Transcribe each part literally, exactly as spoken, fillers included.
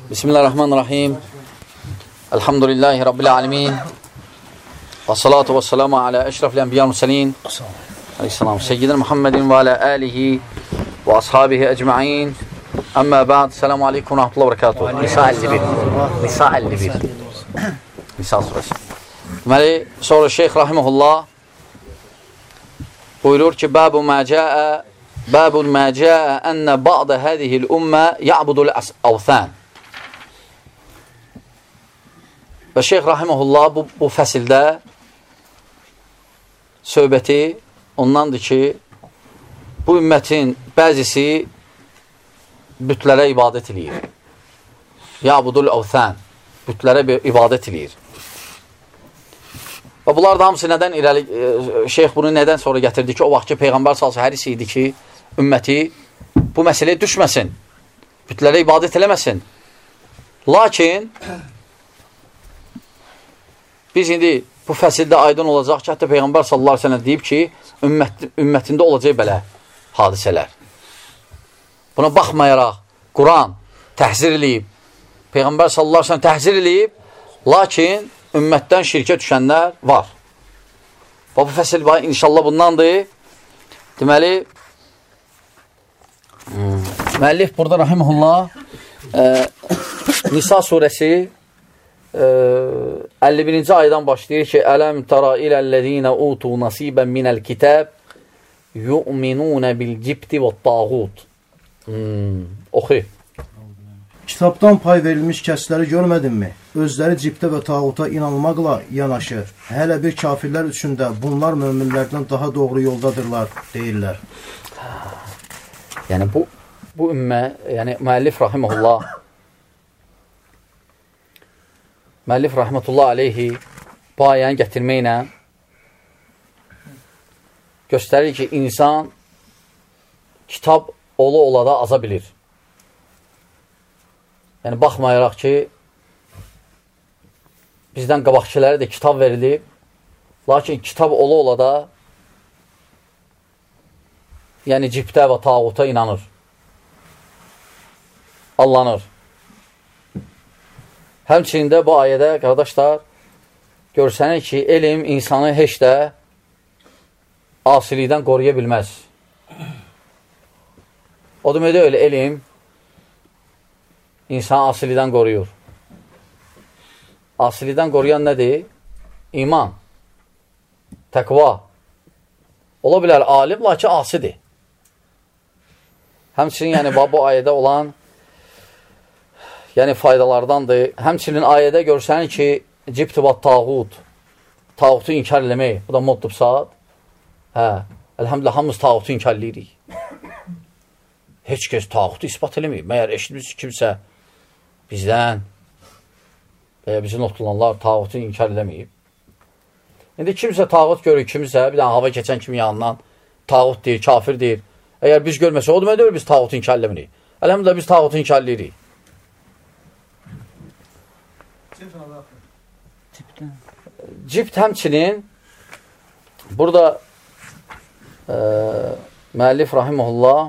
Bismillahirrahmanirrahim. Elhamdülillahi Rabbil alemin. Və salatu və selamu alə əşrafil ənbiya müsəlin. Aleyhisselam. Seyyidina Muhammedin və alə alihi və ashabihi əcma'in. Əmmə bə'd. Selamu aleykum və rahmetullah və barakatuhu. Nisa əlli bir. Nisa əlli bir. Nisa surəsi. Deməli, sonra Şeyx Rahiməhullah buyurur ki, Bəbu mə cəə Bəbun mə cəə ənə bə'də hədihil ümmə ya'budul əvthən. Və Şeyx Rahiməhullah bu, bu fəsildə söhbəti ondandır ki, bu ümmətin bəzisi bütlərə ibadət edir. Ya'budul əvthən. Bütlərə ibadət edir. Və bunlar da hamısı nədən irəli, e, şeyx bunu nədən sonra gətirdi ki, o vaxt ki, Peyğəmbər salsı həris idi ki, ümməti bu məsələyə düşməsin, bütlərə ibadət eləməsin. Lakin, biz indi bu fəsildə aydın olacaq ki, hətta Peyğəmbər sallallahu əleyhi və səlləm deyib ki, ümmət, ümmətində olacaq belə hadisələr. Buna baxmayaraq, Quran təhzir eləyib, Peyğəmbər sallallahu əleyhi və səlləm təhzir eləyib, lakin ümmətdən şirkə düşənlər var. Və bu fəsil inşallah bundandır. Deməli, müəllif burada Rahiməhullah e, Nisa surəsi e, əlli birinci aydan başlayır ki, Ələm tara iləl-ləzīnə utu nasibən minəl kitəb yu'minunə bil-cibti və tağut. Hmm, oxu. Kitabdan pay verilmiş kəsləri görmədinmi? Özləri cibdə və tağuta inanmaqla yanaşı, hələ bir kafirlər üçün də bunlar möminlərdən daha doğru yoldadırlar, deyirlər. Yəni bu, bu ümmə, yəni müəllif Rahiməhullah müəllif Rahmetullah aleyhi bu ayəni gətirməklə göstərir ki, insan kitab ola ola da aza bilir. Yəni, baxmayaraq ki, bizdən qabaqçiləri də kitab verilib, lakin kitab ola-ola da yəni cibdə və tağuta inanır, allanır. Həmçində bu ayədə, qardaşlar, görsənir ki, elm insanı heç də asilikdən qoruya bilməz. O demək öyle, elm İnsan asilidən qoruyur. Asilidən qoruyan nədir? İman, təqva. Ola bilər alim, lakin asidir. Həmçinin yəni, bu ayədə olan yəni faydalardandır. Həmçinin ayədə görsənir ki, cibti və tağut, tağutu inkar eləmək. Bu da moddub saat. Hə, əlhəmdülillah, hamımız tağutu inkar eləyirik. Heç kəs tağutu ispat eləməyib. Məyər eşitmiş kimsə bizdən və ya bizim oturanlar tağutu inkar eləməyib. İndi kimsə tağut görür, kimsə bir dənə hava keçən kimi yanından tağut deyir, kafir deyir. Əgər biz görməsə, o demək deyir, biz tağutu inkar eləmirik. Əlhəmdülillah, biz tağutu inkar eləyirik. Cibt həmçinin burada e, müəllif Rahiməhullah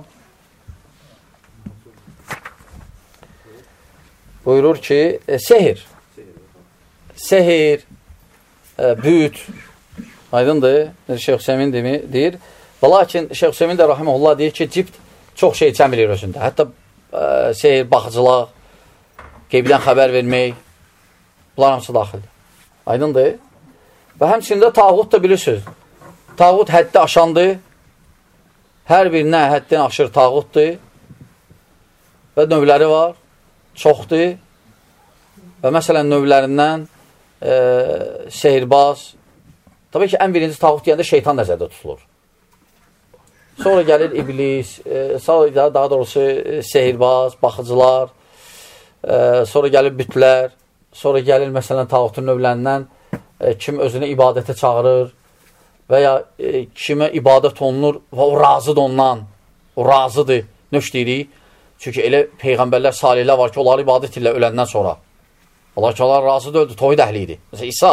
buyurur ki, e, sehir, sehir, e, büyüt, aydındır, Şeyx Hüseymin deyir. Və lakin Şeyx Hüseymin də Rahiməhullah deyir ki, cibt çox şey içən bilir özündə. Hətta e, sehir, baxıcılıq, qeybdən xəbər vermək, bunlar hamısı daxildir. Aydındır. Və həmçində tağut da bilirsiniz. Tağut həddi aşandır. Hər birinə həddini aşır tağutdur. Və növləri var. Çoxdur və məsələn növlərindən e, sehirbaz, tabii ki, ən birinci tağut deyəndə şeytan nəzərdə tutulur. Sonra gəlir iblis, e, sonra daha doğrusu e, sehirbaz, baxıcılar, e, sonra gəlir bütlər, sonra gəlir məsələn tağutun növlərindən e, kim özünü ibadətə çağırır və ya e, kimə ibadət olunur və o razıdır ondan, o razıdır, nöş deyirik. Çünki elə peyğəmbərlər, salihlər var ki, onları ibadət ilə öləndən sonra. Allah ki, onlar razıdır, öldü, toyud əhli idi. Məsələn, İsa.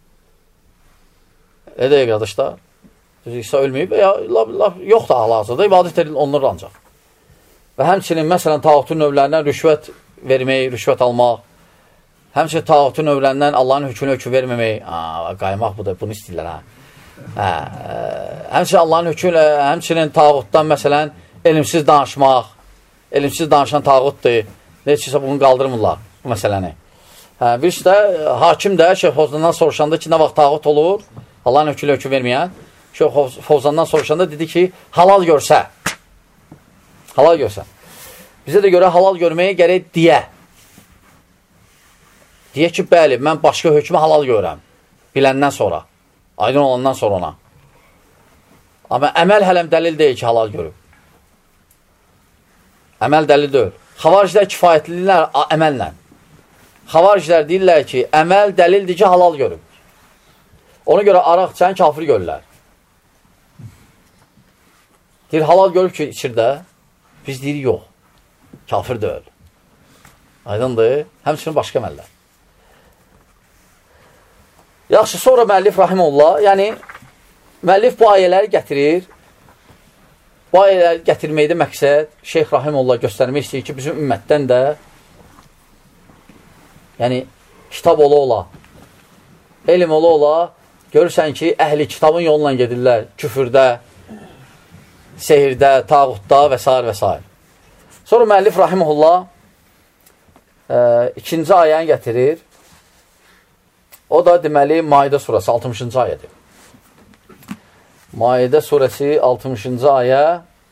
Elə deyək, qardaşlar. İsa ölməyib, ya, laf, laf, yoxdur hal-hazırda, ibadət olunur ancaq. Və həmçinin, məsələn, tağutun növlərindən rüşvət vermək, rüşvət almaq. Həmçinin tağutun növlərindən Allahın hökmünə hökm verməmək. Aa, qaymaq budur, bunu istəyirlər. Ha. Hə, həmçinin Allahın hökmünə, həmçinin tağutdan məsələn elmsiz danışmaq. Elmsiz danışan tağutdur. Necəsə bunu qaldırmırlar bu məsələni. Hə, birisi də hakim də Şeyx Fovzandan soruşanda ki, nə vaxt tağut olur? Allahın hökmünə hökm verməyən. Şeyx Fovzandan soruşanda dedi ki, halal görsə. Halal görsə. Bizə də görə halal görməyə gərək deyə. Deyək ki, bəli, mən başqa hökmü halal görürəm. Biləndən sonra. Aydın olandan sonra ona. Amma əməl hələm dəlil deyil ki, halal görüb. Əməl dəlil deyil. Xavariclər kifayətlilər əməllə. Xavariclər deyirlər ki, əməl dəlildir ki, halal görüb. Ona görə araq içən kafir görürlər. Deyir, halal görüb ki, içir də. Biz deyirik, yox. Kafir deyil. Aydındır. Həmçinin başqa əməllər. Yaxşı, sonra müəllif rahimullah, yəni müəllif bu ayələri gətirir. Bu ayələri gətirməkdə məqsəd Şeyx rahimullah göstərmək istəyir ki, bizim ümmətdən də yəni kitab ola ola, elm ola ola, görürsən ki, əhli kitabın yolundan gedirlər, küfürdə, sehirdə, tağutda və s. və s. Sonra müəllif rahimullah e, ikinci ayəni gətirir. O da deməli Maidə surəsi altmışıncı ayədir. Maidə surəsi altmışıncı ayə.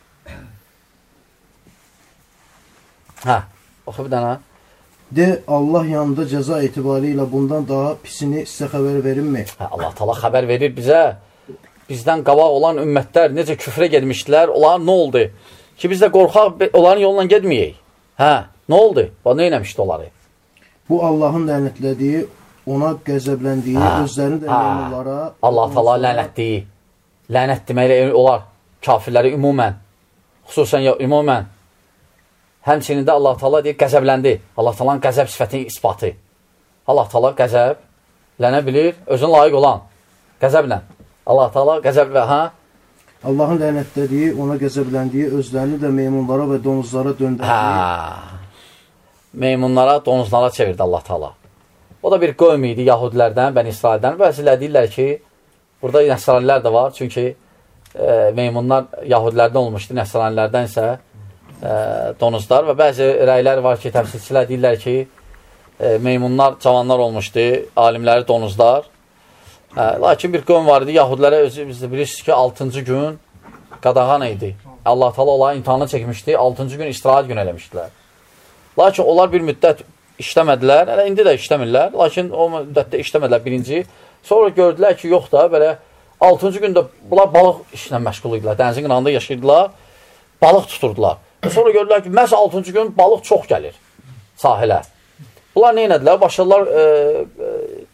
Hə, oxu bir dənə. De, Allah yanında cəza etibarı ilə bundan daha pisini sizə xəbər verinmi? Hə, Allah Taala xəbər verir bizə. Bizdən qabaq olan ümmətlər necə küfrə gelmişdilər, onlar nə oldu? Ki biz də qorxaq onların yolundan getməyək. Hə, nə oldu? Bax, nə eləmişdi onları? Bu Allahın lənətlədiyi, ona qəzəbləndiyi, hə, özlərini də onlara... Allah Taala lənətdiyi, lənət deməklə olar kafirləri ümumən, xüsusən ya ümumən. Həmçinin də Allah Taala deyir, qəzəbləndi. Allah Taala'nın qəzəb sifətinin isbatı. Allah Taala qəzəb lənə bilir, özünə layiq olan qəzəblə. Allah Taala qəzəb və hə? Allahın lənətlədiyi, ona qəzəbləndiyi, özlərini də meymunlara və donuzlara döndərdiyi. Hə, meymunlara, donuzlara çevirdi Allah Taala. O da bir qövm idi Yahudilərdən, Bəni İsraildən. Bəziləri deyirlər ki, burada Nəsranilər də var. Çünki e, meymunlar Yahudilərdən olmuşdu, Nəsranilərdən isə e, donuzlar. Və bəzi rəylər var ki, təfsirçilər deyirlər ki, e, meymunlar cavanlar olmuşdu, alimləri donuzlar. E, lakin bir qövm var idi, Yahudilərə özü biz də bilirsiniz ki, altıncı gün qadağan idi. Allah Taala onların imtihanı çəkmişdi, altıncı gün istirahət gün eləmişdilər. Lakin onlar bir müddət işləmədilər, hələ indi də işləmirlər, lakin o müddətdə işləmədilər birinci. Sonra gördülər ki, yox da, belə altıncı gündə bunlar balıq işlə məşğul idilər, dənizin qırağında yaşayırdılar, balıq tuturdular. Sonra gördülər ki, məhz altıncı gün balıq çox gəlir sahilə. Bunlar nə etdilər? Başladılar, e,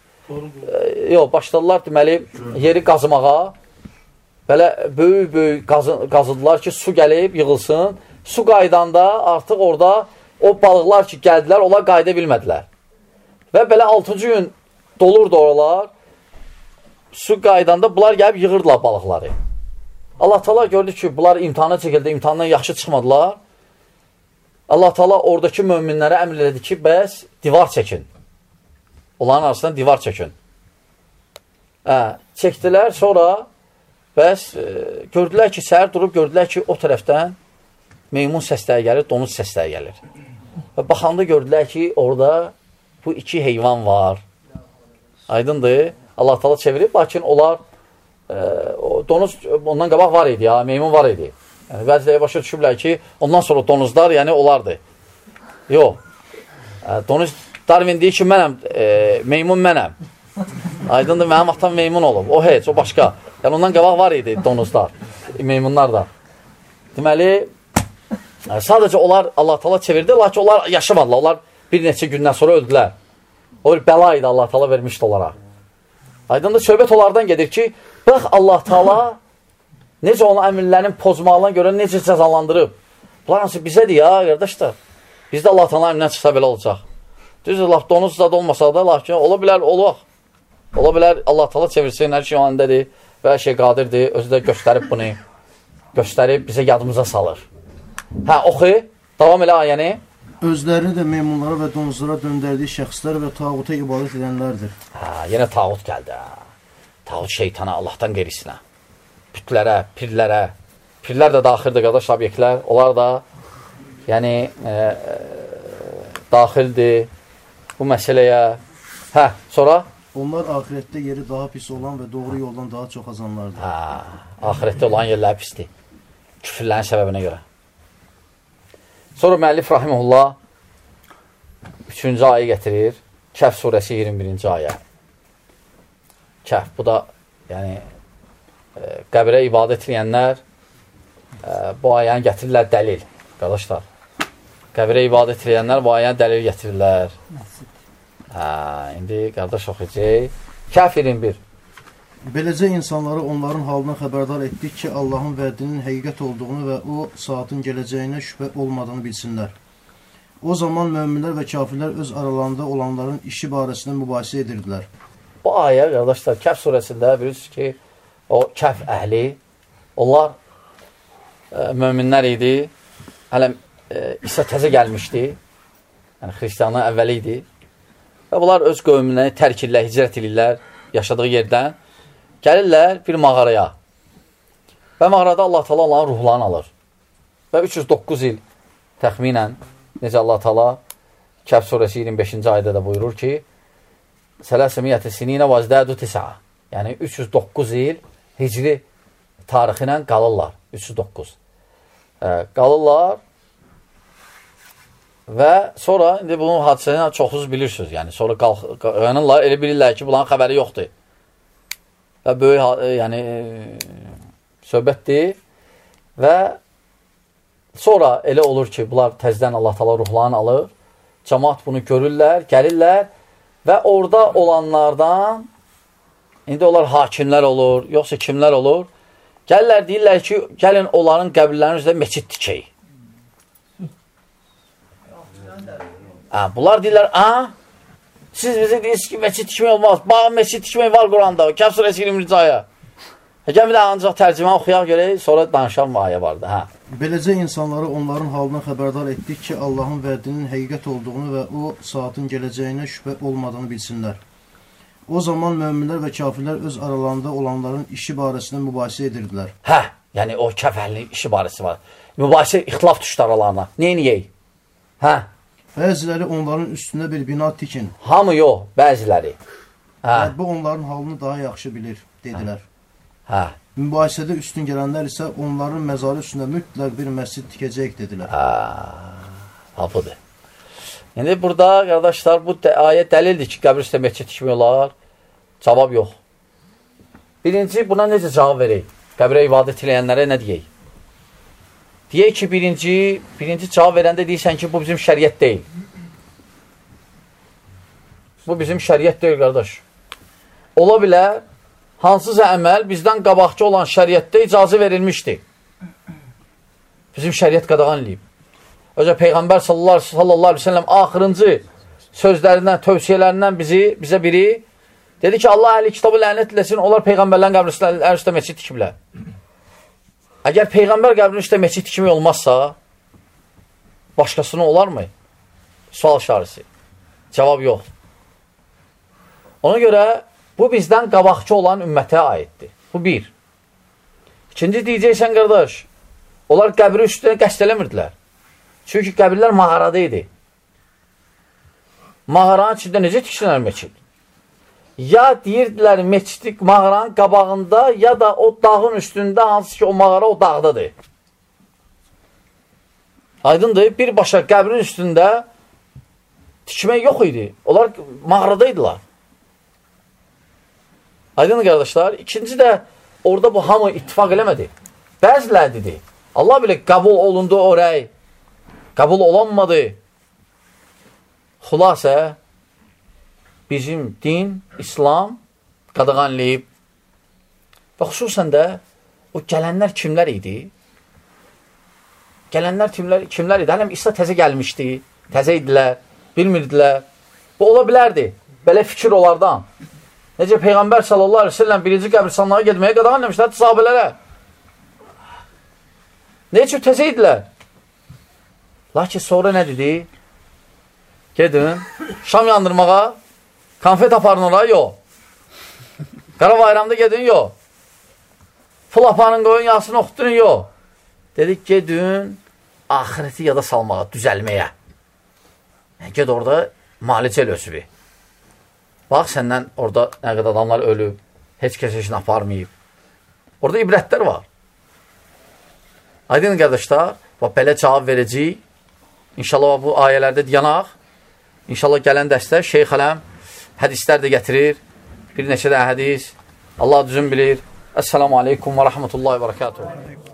e, yox, başladılar deməli, yeri qazımağa, belə böyük-böyük qazı, qazıdılar ki, su gəlib, yığılsın. Su qaydanda artıq orada o balıqlar ki, gəldilər, onlar qayda bilmədilər. Və belə altıncı gün dolurdu oralar, su qaydanda bunlar gəlib yığırdılar balıqları. Allah Taala gördü ki, bunlar imtihana çəkildi, imtihandan yaxşı çıxmadılar. Allah Taala oradakı möminlərə əmr elədi ki, bəs divar çəkin. Onların arasından divar çəkin. Hə, çəkdilər, sonra bəs e, gördülər ki, səhər durub gördülər ki, o tərəfdən meymun səsləri gəlir, donuz səsləri gəlir. Və baxanda gördülər ki, orada bu iki heyvan var. Aydındır. Allah Taala çevirib, lakin onlar e, o donuz ondan qabaq var idi ya, meymun var idi. Yəni, bəziləri başa düşüblər ki, ondan sonra donuzlar, yəni olardı. Yox. E, donuz Darwin deyir ki, mənəm, e, meymun mənəm. Aydındır, mənim atam meymun olub. O heç, o başqa. Yəni, ondan qabaq var idi donuzlar, meymunlar da. Deməli, yəni, sadəcə onlar Allah Taala çevirdi, lakin onlar yaşamadılar. Onlar bir neçə gündən sonra öldülər. O bir bəla idi Allah Taala vermişdi onlara. Aydındır, söhbət onlardan gedir ki, bax Allah Taala necə onun əmrlərinin pozmağına görə necə cəzalandırıb. Bunlar hansı bizədir ya, qardaşlar. Bizdə Allah Taala əmrindən çıxsa belə olacaq. Düzdür, laf donuz zad olmasa da, lakin ola bilər, olaq. Ola bilər, Allah Taala çevirsin, hər şey o andadır və hər şey qadirdir. Özü də göstərib bunu, göstərib bizə yadımıza salır. Hə, oxu, davam elə ayəni. Özlərini də meymunlara və donuzlara döndərdiyi şəxslər və tağuta ibadət edənlərdir. Hə, yenə tağut gəldi. Hə. Tağut şeytana, Allahdan qeyrisinə. Bütlərə, pirlərə. Pirlər də daxildir, qardaş obyektlər. Onlar da yəni e, e, daxildir bu məsələyə. Hə, sonra? Onlar ahirətdə yeri daha pis olan və doğru yoldan daha çox azanlardır. Hə, ahirətdə olan yerlər pisdir. Küfürlərin səbəbinə görə. Sonra müəllif rahimehullah üçüncü ayə gətirir. Kəhf surəsi iyirmi birinci ayə. Kəhf, bu da yəni e, qəbrə ibadət edənlər e, bu ayəni gətirirlər dəlil. Qardaşlar, qəbrə ibadət edənlər bu ayəni dəlil gətirirlər. Hə, indi qardaş oxuyacaq. Kəhf iyirmi bir. Beləcə insanları onların halına xəbərdar etdik ki, Allahın vədinin həqiqət olduğunu və o saatın gələcəyinə şübhə olmadığını bilsinlər. O zaman möminlər və kafirlər öz aralarında olanların işi barəsində mübahisə edirdilər. Bu ayə, qardaşlar, Kəhf surəsində bilirsiniz ki, o Kəhf əhli, onlar e, möminlər idi, hələ e, İsa təzə gəlmişdi, yəni xristiyanın əvvəli idi və bunlar öz qövmünə tərk edirlər, hicrət edirlər yaşadığı yerdən. Gəlirlər bir mağaraya və mağarada Allah Teala onların ruhlarını alır. Və üç yüz doqquz il təxminən, necə Allah Teala Kəhf surəsi iyirmi beşinci ayədə də buyurur ki, Sələsəmiyyəti sininə vəzdədu tis'a. Yəni üç yüz doqquz il hicri tarixi ilə qalırlar. üç yüz doqquz. E, qalırlar və sonra, indi bunun hadisəni çoxunuz bilirsiniz. Yəni sonra qalxırlar, elə bilirlər ki, bunların xəbəri yoxdur. Və böyük yəni, söhbətdir və sonra elə olur ki, bunlar təzdən Allah Teala ruhlarını alır, cəmaat bunu görürlər, gəlirlər və orada olanlardan, indi onlar hakimlər olur, yoxsa kimlər olur, gəlirlər, deyirlər ki, gəlin onların qəbirlərinin üzrə meçid tikək. Hə, bunlar deyirlər, aha, siz bize deyirsiniz ki, meçid tikmək olmaz. Bax, meçid tikmək var Quranda. Kəhf surəsi iyirmi birinci ayə. Gəlin bir də ancaq tərcümə oxuyaq görək, sonra danışan ayə vardı. Hə. Beləcə insanları onların halına xəbərdar etdik ki, Allahın vədinin həqiqət olduğunu və o saatın gələcəyinə şübhə olmadığını bilsinlər. O zaman möminlər və kafirlər öz aralarında olanların işi barəsində mübahisə edirdilər. Hə, yəni o Kəhf əhlinin işi barəsi var. Mübahisə, ixtilaf düşdü aralarına. Neyniyək? Hə. Bəziləri onların üstündə bir bina tikin. Hamı yox, bəziləri. Hə. Bu onların halını daha yaxşı bilir, dedilər. Hə. Mübahisədə üstün gələnlər isə onların məzarı üstündə mütləq bir məscid tikəcək, dedilər. Hə, hafıdır. İndi burada, qardaşlar, bu ayət dəlildir ki, qəbir üstə məscid tikmək olar. Cavab yox. Birinci, buna necə cavab verək? Qəbrə ibadət edənlərə nə deyək? Deyək ki, birinci, birinci cavab verəndə deyirsən ki, bu bizim şəriət deyil. Bu bizim şəriət deyil, qardaş. Ola bilər, hansısa əməl bizdən qabaqçı olan şəriətdə icazə verilmişdir. Bizim şəriət qadağan eləyib. Özə Peyğəmbər sallallahu aleyhi ve sellem axırıncı sözlərindən, tövsiyələrindən bizi, bizə biri dedi ki, Allah əhli kitabı lənət eləsin, onlar Peyğəmbərlərin qəbirlərin üstə məscid tikiblər. Əgər Peyğəmbər qəbrinin üstə məscid tikmək olmazsa, başqasına olarmı? Sual şarisi. Cavab yox. Ona görə bu bizdən qabaqçı olan ümmətə aiddir. Bu bir. İkinci deyəcəksən, qardaş, onlar qəbri üstünə qəsd eləmirdilər. Çünki qəbirlər mağarada idi. Mağaranın içində necə tiksinlər məscid? Ya deyirdilər meçidlik mağaranın qabağında, ya da o dağın üstündə, hansı ki o mağara o dağdadır. Aydındır, birbaşa qəbrin üstündə tikmək yox idi. Onlar mağaradaydılar. Aydındır, qardaşlar. İkinci də, orada bu hamı ittifak eləmədi. Bəzilər dedi. Allah bilə qəbul olundu oraya. Qəbul olanmadı. Xülasə, bizim din, İslam qadağanlayıb. Və xüsusən də o gələnlər kimlər idi? Gələnlər kimlər, kimlər idi? Hələm İsa təzə gəlmişdi, təzə idilər, bilmirdilər. Bu ola bilərdi, belə fikir onlardan. Necə Peyğəmbər sallallahu aleyhi ve sellem birinci qəbirstanlığa getməyə qadağanlamışlar sahabələrə. Nə üçün təzə idilər? Lakin sonra nə dedi? Gedin, şam yandırmağa, konfet aparın oraya, yox. Qara bayramda gedin, yox. Fulapanın qoyun yasını oxutdurun, yox. Dedik, gedin, ahireti yada salmağa, düzəlməyə. Ged orada malicə ölüsü. Bax, səndən orada nə qədər adamlar ölüb, heç kəs işini aparmayıb. Orada ibrətlər var. Aydın qardaşlar, belə cavab verəcəyik. İnşallah bu ayələrdə yanaq. İnşallah gələn dəstə Şeyx Ələm hədislər də gətirir. Bir neçə də hədis. Allah düzün bilir. Əssalamu aleykum və rəhmətullahi və rəkatuhu.